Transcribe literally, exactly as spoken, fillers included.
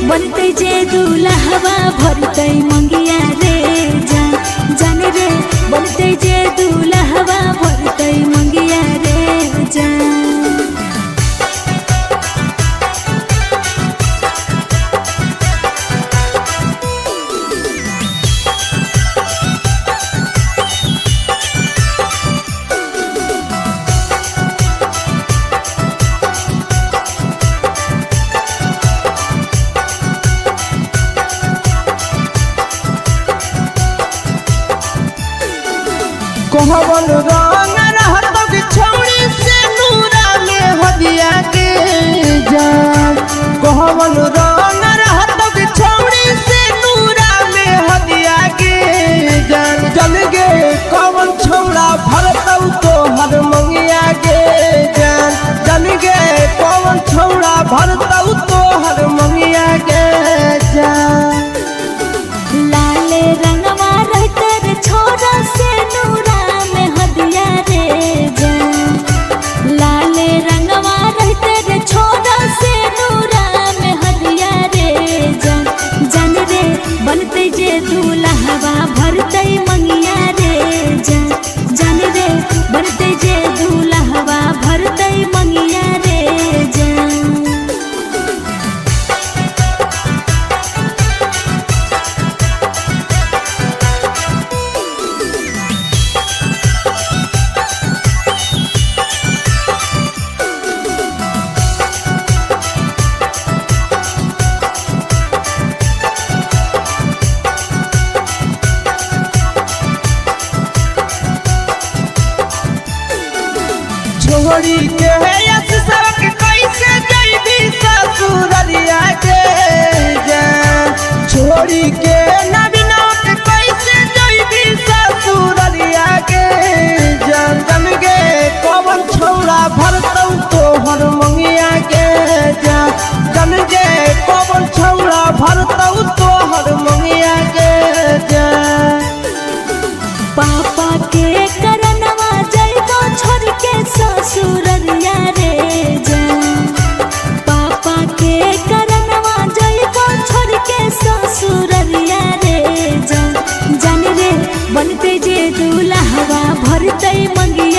बनते जे दूल्हा भरते मंगिया रे जान जान रे बनते जे दूल्हा भरते मंगिया रे जान। कोहवन रंग रहत बिछौड़ी से नूरा में हदिया के जान कोहवन रंग रहत बिछौड़ी से नूरा में हदिया के जान जल गे कवन छौड़ा भरतौ तो हर मंगिया के जान जल गे कवन छौड़ा भरतौ तो हर मंगिया के जान। लाले रंगवा रहते रे छोरा से नूरा में हदिया रे जान लाले रंगवा रहते रे छोरा से नूरा में हदिया रे जान जान रे बनते जे दूल्हा भरते मंगिया रे जान जान रे बनते जे दूल्हा भरते मंगिया रे जान। छोड़ी के यस सबक कैसे जइबी ससुररिया के जान छोड़ी के नबिनौत कैसे जइबी ससुररिया के जान जम गे कवन छौड़ा भरतौ तोहर मंगिया के जान जम गे कवन छौड़ा भरतौ तोहर मंगिया के जान। पापा के करनवा जइबो छोड़ के ससुररिया रे जान पापा के करनवा जइबो छोड़ के ससुररिया रे जान जान रे बनते जे दूल्हा भरते मंगिया